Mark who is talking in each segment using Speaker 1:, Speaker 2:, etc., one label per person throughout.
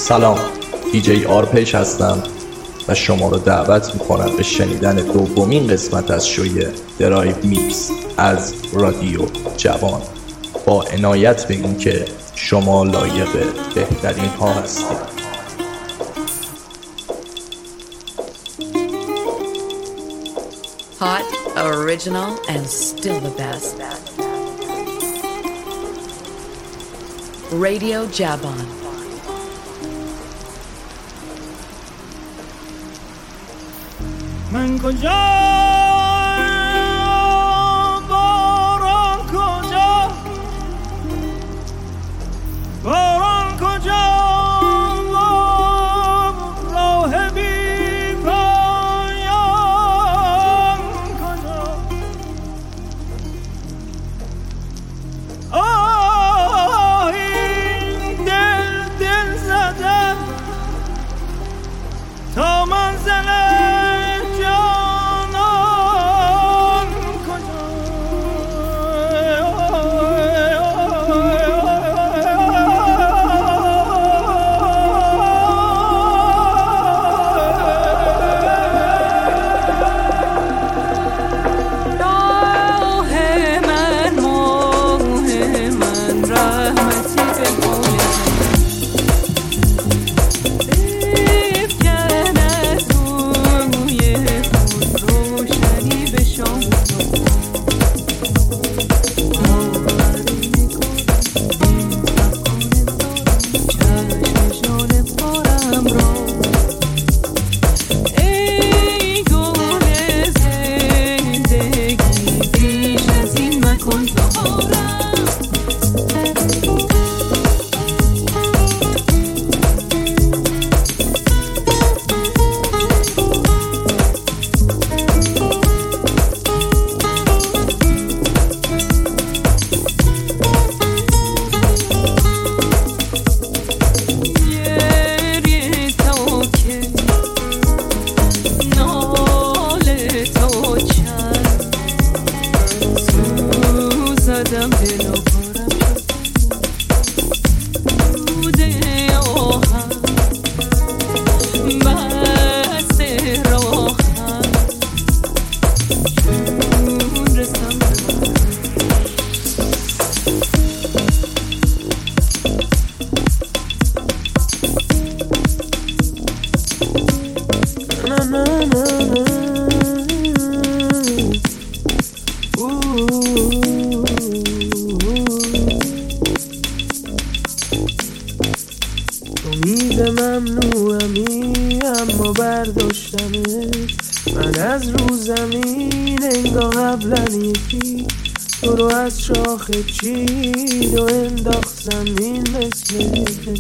Speaker 1: سلام، دیجی آرپیش هستم و شما رو دعوت میکنم به شنیدن دومین قسمت از شوی درایو میکس از رادیو جوان، با عنایت به این که شما لایق بهترین ها هستید.
Speaker 2: Hot, original, and still the best. Radio Javan.
Speaker 3: من کجا باران کجا باران کجا راه بی پایان کجا آه این دل زدم تا منزل
Speaker 4: ممنوعمی اما برداشتمه من از رو زمین انگار قبلا یکی تو رو از شاخه چید و انداخت زمین مثل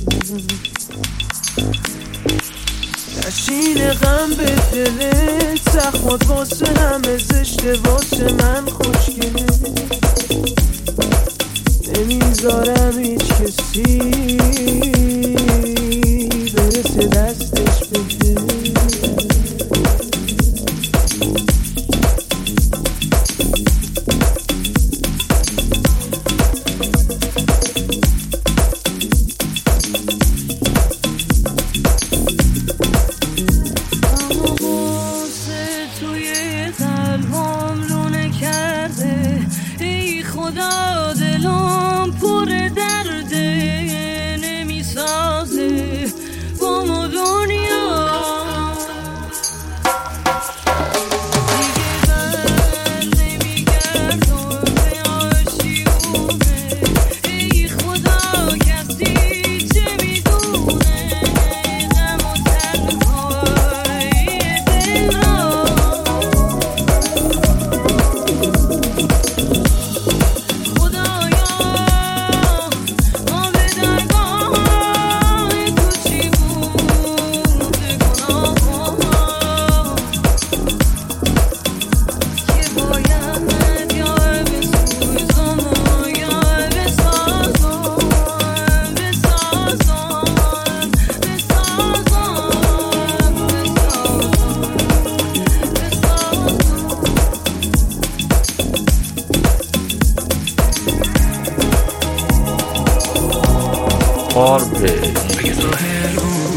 Speaker 4: نشین غم به دلت زخمات واسه همه زشته واسه من خوشگله نمیذارم هیچ کسی برسه دستش بده
Speaker 1: آرپیج.
Speaker 5: اگه ظاهر بود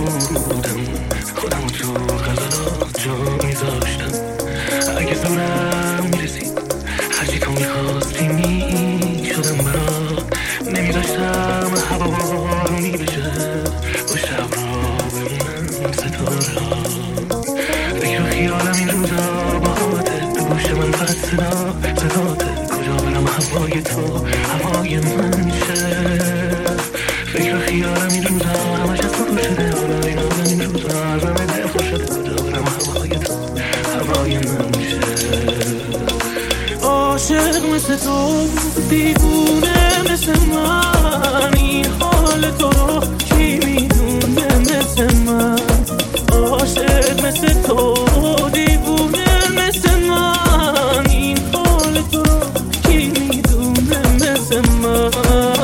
Speaker 5: بودم، خودم تو غزلات جا میذاشتم. اگه زورم میرسید هرچی تو میخواستی میشدم برات، نمیذاشتم هوا بارونی بشه با شب را بمونم ستاره ها. فکر و خیالم این روزا باهاته، تو گوش من فقط صداته. کجا برم هوای تو هوای من شه. فکر و خیالم این روزا همش از تو شده، حالا این آدم این روزا ازم دلخور شده. کجا برم هوای تو هوای من شه.
Speaker 4: عاشق مثل تو، دیوونه مثل من، این حال تو رو کی میدونه مثل من. عاشق مثل تو، دیوونه مثل من، این حال تو رو کی میدونه مثل من.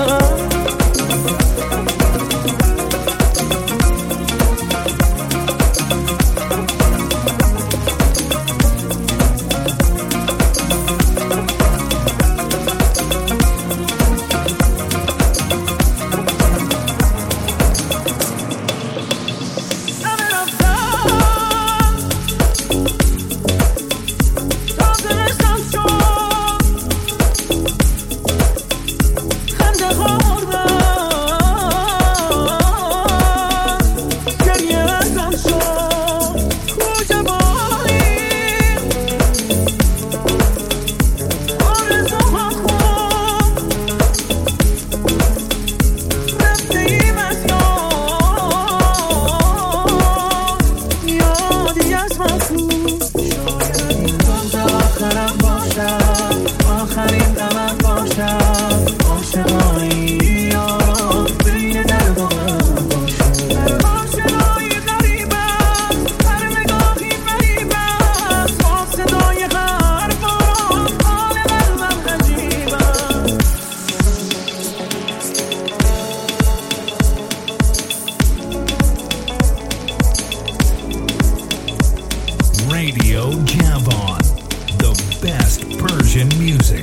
Speaker 6: Radio Javan, the best Persian music.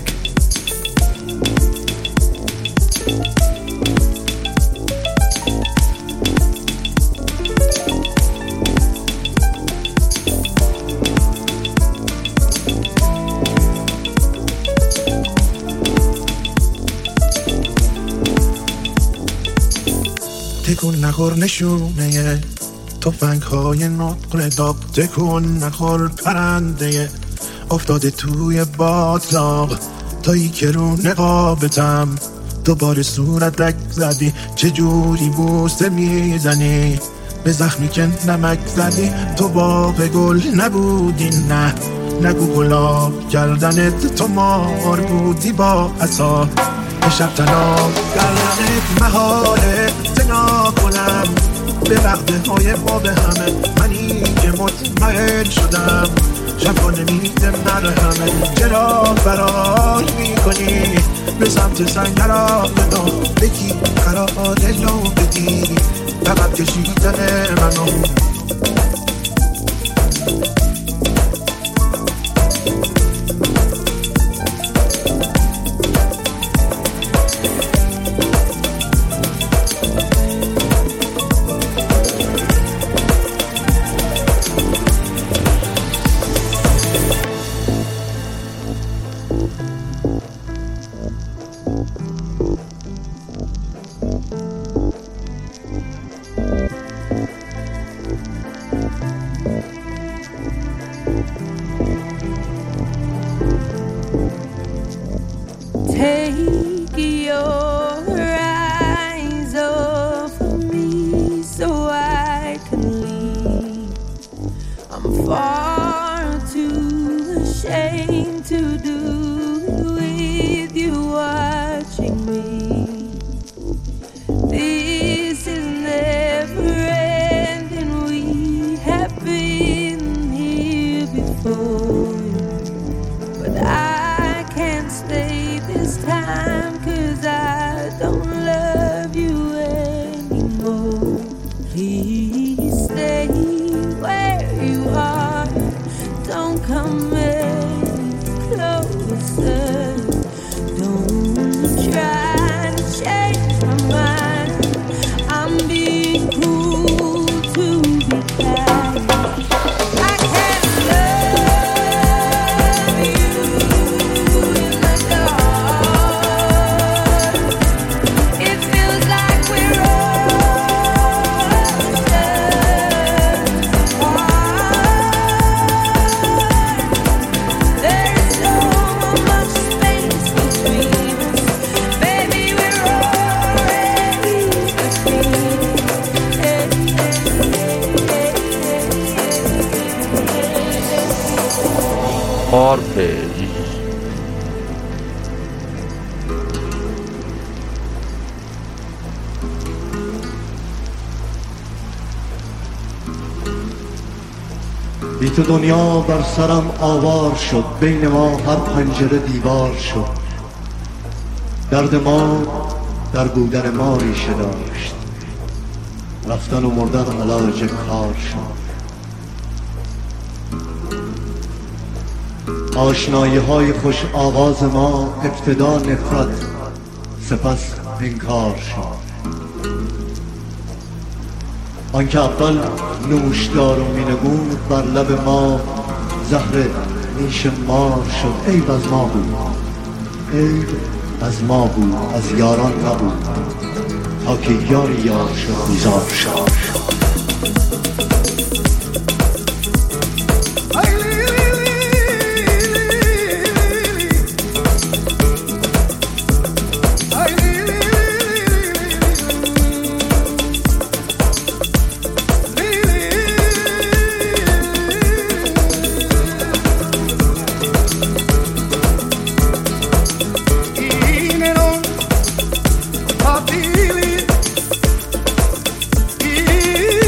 Speaker 7: تکون نخور نشونه تفنگ های نقل داغ، تکون نخور پرنده افتاده توی باطلاق. تایی که رو نقابتم دوباره صورت رک زدی، چجوری بوسه میزنی به زخمی که نمک زدی. تو باغ گل نبودی، نه نگو گلاب کردنت، تو مار بودی با عصا به شب تناب کردنت. محاله زنا کنم به وقت های ما به همه، منی که مطمئن شدم شبا نمیده مرهمه. چرا فرار میکنی به سمت سنگرام نو، بکی قرار نو بدی فقط کشیدن منو.
Speaker 4: Please stay where you are.
Speaker 1: آرپیج.
Speaker 8: بی تو دنیا بر سرم آوار شد، بین ما هر پنجره دیوار شد. درد ما در بودن ما ریشه داشت، رفتن و مردن علاج کار شد. آشنایی های خوش آواز ما ابتدا نفرت سپس انکار شد. آنکه اول نوشدار و مینگون بر لب ما زهر نیش مار شد. عیب از ما بود، عیب از ما بود، از یاران نبود، تا که یاری یار شد بیزار شد.
Speaker 3: Papili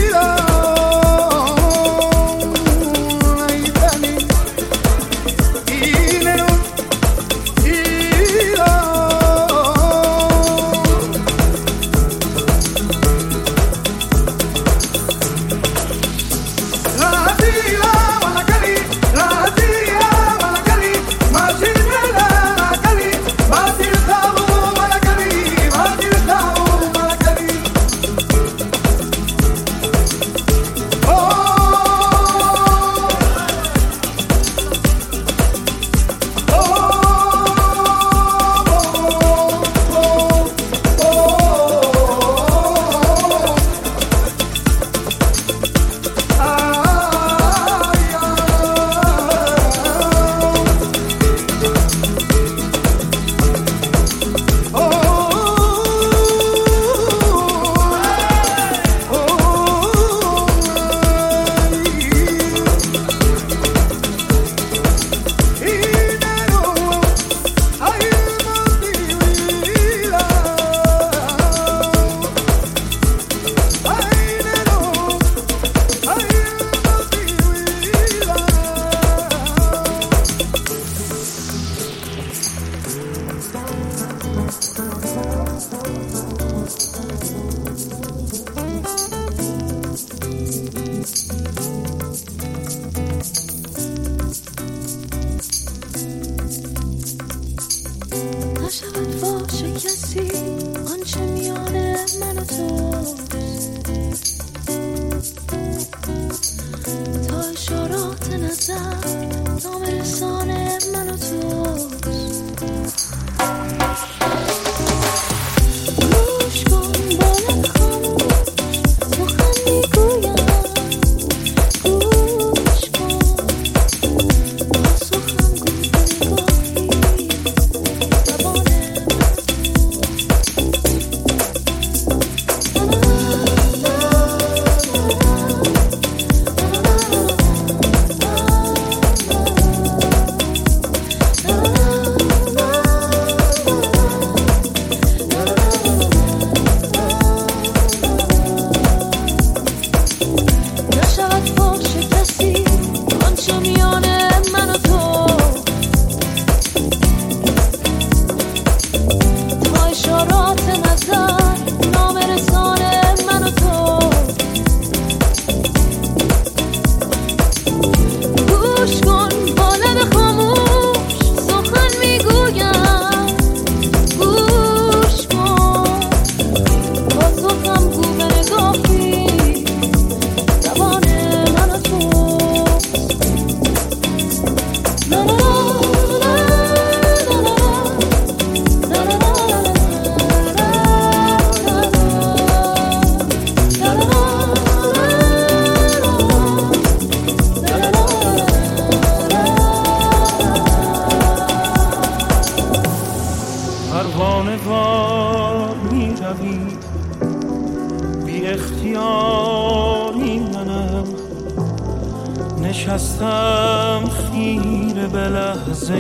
Speaker 3: نشستم خیره به لحظه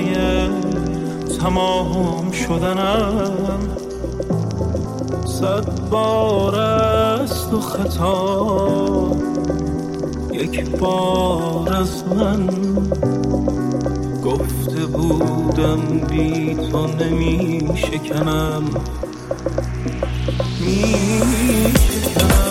Speaker 3: تمام شدنم. 100 بار است و خطا، یک بار از من. گفته بودم بی تو نمی شکنم، می شکنم.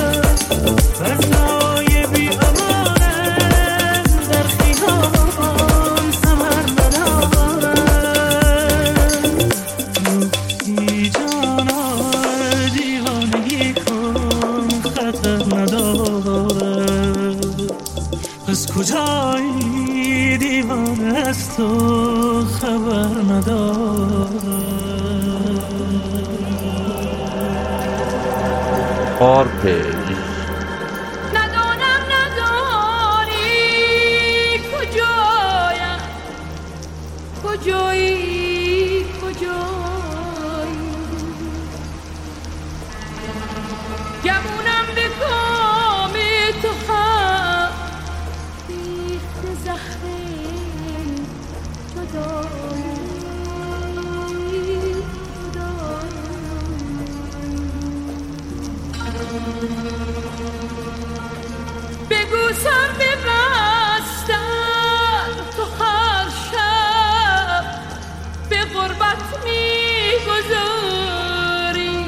Speaker 3: Oh کجایی دیوانه از تو خبر ندارم.
Speaker 1: آرپیج
Speaker 9: ندانم ندانی کجایم، کجایی کجایی، گمونم به کام تو هم ریخت زهر جدایی. بگو سر ببستم تو هر شب به غربت میگذاری،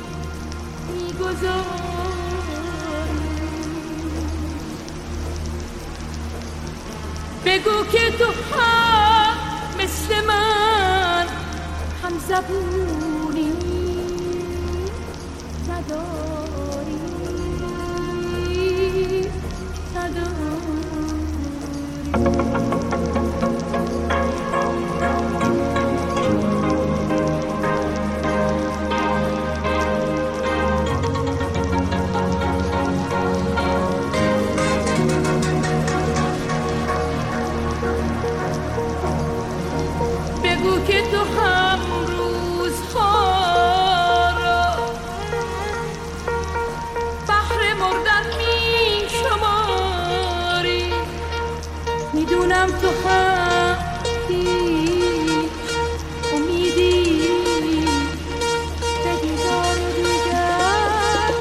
Speaker 9: بگو که تو هم مثل من هم زبونی نداری، بگو که تو هم روزها را بهر مردن می شماری، میدونم تو هم هیچ امیدی به دیدار دیگر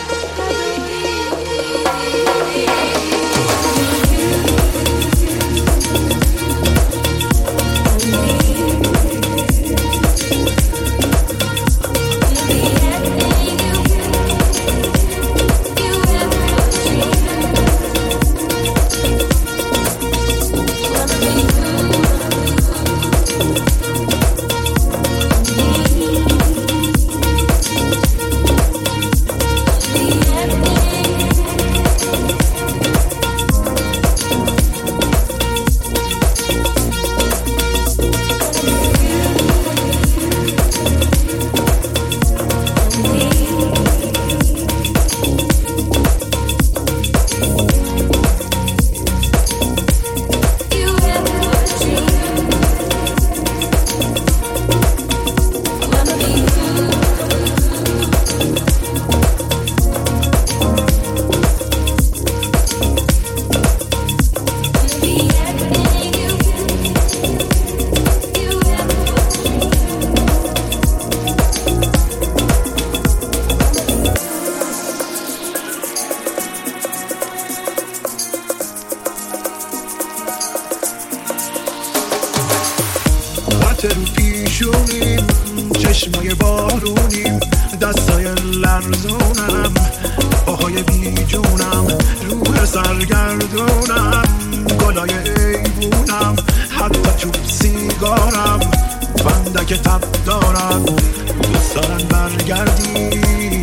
Speaker 7: رو پیشونیم، چشمای بارونیم، دستای لرزونم، پاهای بیجونم، روح سرگردونم، گلای ایبونم، حتی چوب سیگارم، بندک تب دارم، دوست دارم برگردی،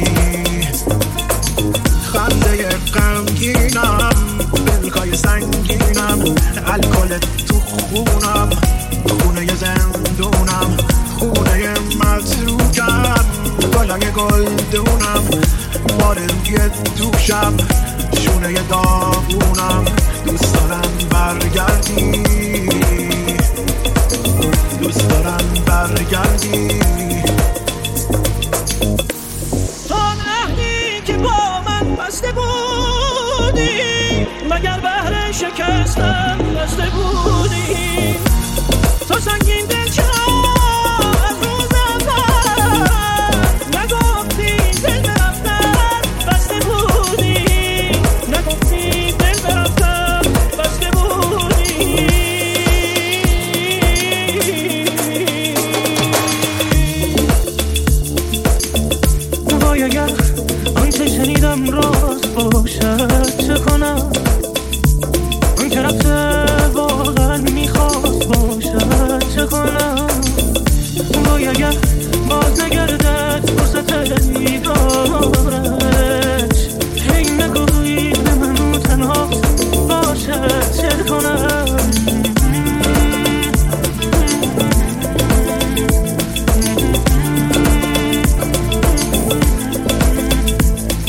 Speaker 7: خنده غمگینم، دلهای سنگینم، الکل تو خونم، خونه زندونم، خونه متروکم، گلای گلدونم، بارگی دوشم، شونه داغونم، دوست دارم برگردی، دوست دارم برگردی.
Speaker 3: آن عهدی که با من بسته بودی، مگر بهر شکستن بسته بودی، تو سنگین دل چرا از روز اول نگفتی دل برفتن بسته بودی، نگفتی دل برفتن بسته بودی. وای اگر آنچه شنیدم راست باشد چه کنم، اون که رفته واقعا میخواست باشد چه کنم، وای اگر باز نگردد فرصت دیدارش، هی نگویی به من تنها باشد چه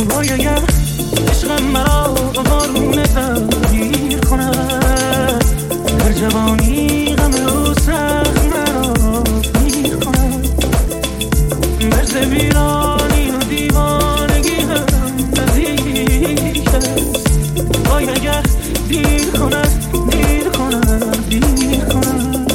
Speaker 3: وای اگر عشق مرا بارون تغییر کند در جوانی غم و سخت مرا پیر کند مرز ویرانی و دیوانگی هم نزدیک است وای اگر دیر کند دیر کند دیر کند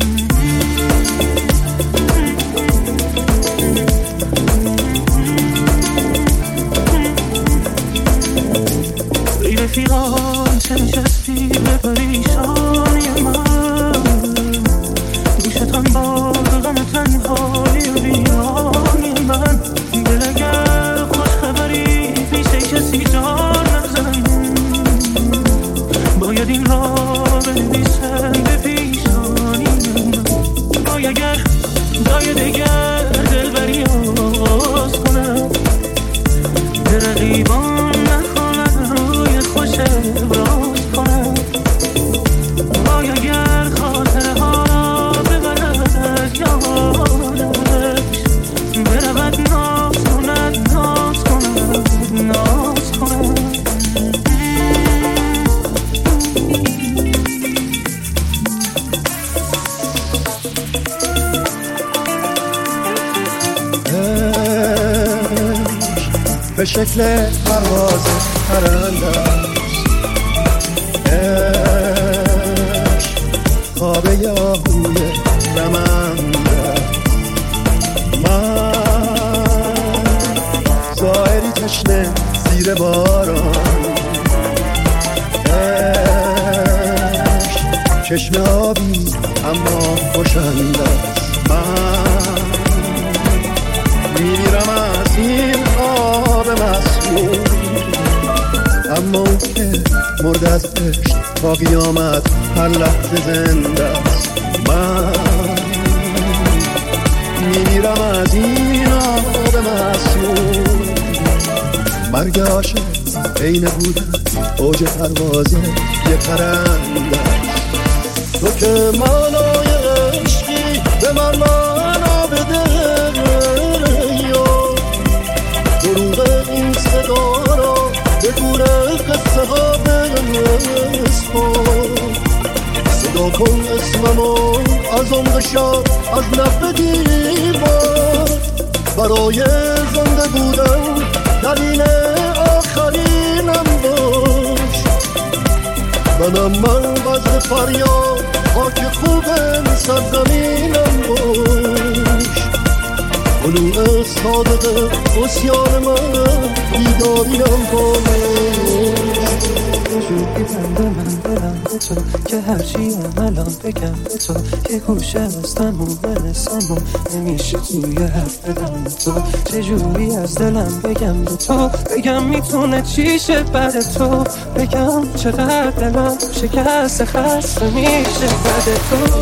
Speaker 3: ای رفیقان چه نشستی به پریشانی من گوشتان با غم تنهایی و ویرانی من دل اگر خوش خبری پیش کسی جان نزن باید این را بنویسم به پیشانی من باید اگر جای دگر دلبری آغاز کنم به رقیبان نکند روی خوش ابراز کنم وای اگر خاطره ها را ببرد از یادش برود ناز کند ناز کند ناز کند
Speaker 7: به شکل پرواز پرنده است خواب یاهوی رمنده من ظاهری تشنه زیر باران عشق چشم آبی اما خوشنده است من میمیرم از این آب مسموم اما اون که مرد از عشق تا قیامت هر لحظه زنده است من میمیرم از این آب مسموم مرگ عاشق عین بودن اوج پرواز یه پرنده تو که معنای عشقی به من معنا بده دروغ این صدا را به گوره قصه ها بنویسم صدا کن اسممو از عمق شب از نفع دیوار برای زنده بودن دلیل آخرینم باش منم من وزن فریاد خاک خوب سرزمینم باش علوه صادق اسیان من بیداریم باش
Speaker 4: وجودی بند من دلم به تو که هرچی الان بگم به تو که گوشه از تموم برسم و نمیشه توی حرف بدم تو چجوری از دلم بگم به تو بگم میتونه چیشه بعد تو بگم چقدر دلم شکست خسته میشه بعد تو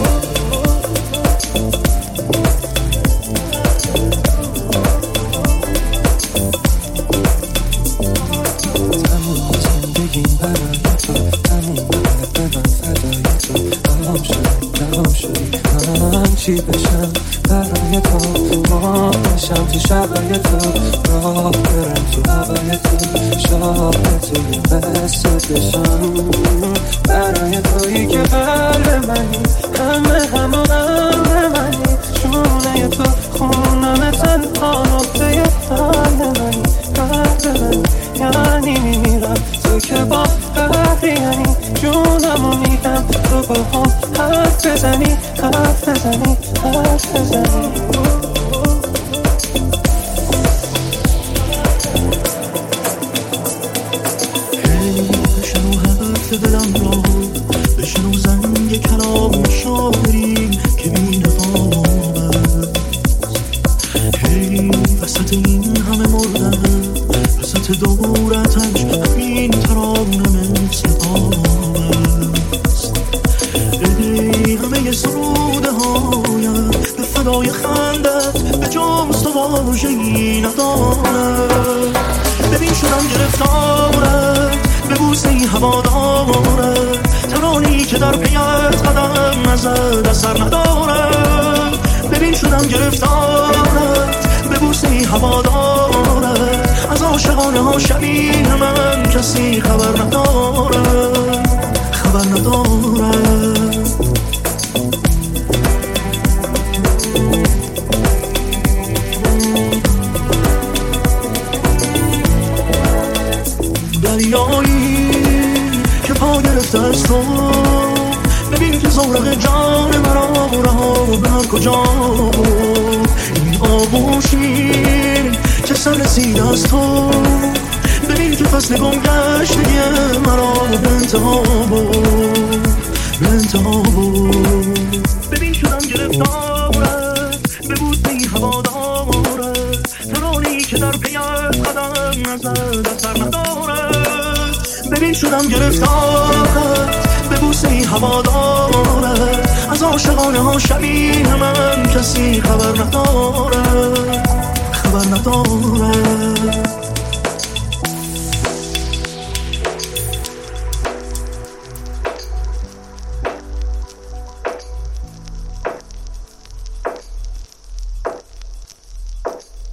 Speaker 4: چی بشم برای تو ما بشم تو شبای تو راه برم تو هوای تو شاه توی بسته بشم برای تویی که قلب منی همه و قلب منی شونه تو خونم تنها نقطه قلب منی قلب منی یعنی میمیرم تو که با قهری یعنی جونمو میدم تو با هم حرف بزنی حرف بزنی حرف بزنی
Speaker 3: هی بشنو حرف دلم را بشنو زنگ کلام شاعری که بی نقاب است هی وسط این همه مردن وسط دورتش همین ترانه مثل آب است ای همه سروده هایم به فدای خندت به جاست و واژه‌ای ندارد ببین شدم گرفتارت به بوسه‌ای هوادارت ترانی که در پیت قدم نزد اثر ندارد ببین شدم گرفتارت به بوسه‌ای هوا دارد، از عاشقانه ها شبیه من کسی خبر ندارد، خبر ندارد. دریایی که پا گرفته از تو، ببین که زورق جان مرا رها به هر کجا بود. این آغوشی که سر رسید از تو، ببین که فصل گم گشتگی مرا به انتها بود، به انتها بود. ببین شدم گرفتارت، به بوسه‌ای هوا دارد، ترانه‌ای که در پی قدم نزد از سر ندارد. ببین شدم گرفتارت، به بوسه‌ای هوا دارد، از عاشقانه ها شبیه من کسی خبر ندارد، خبر ندارد.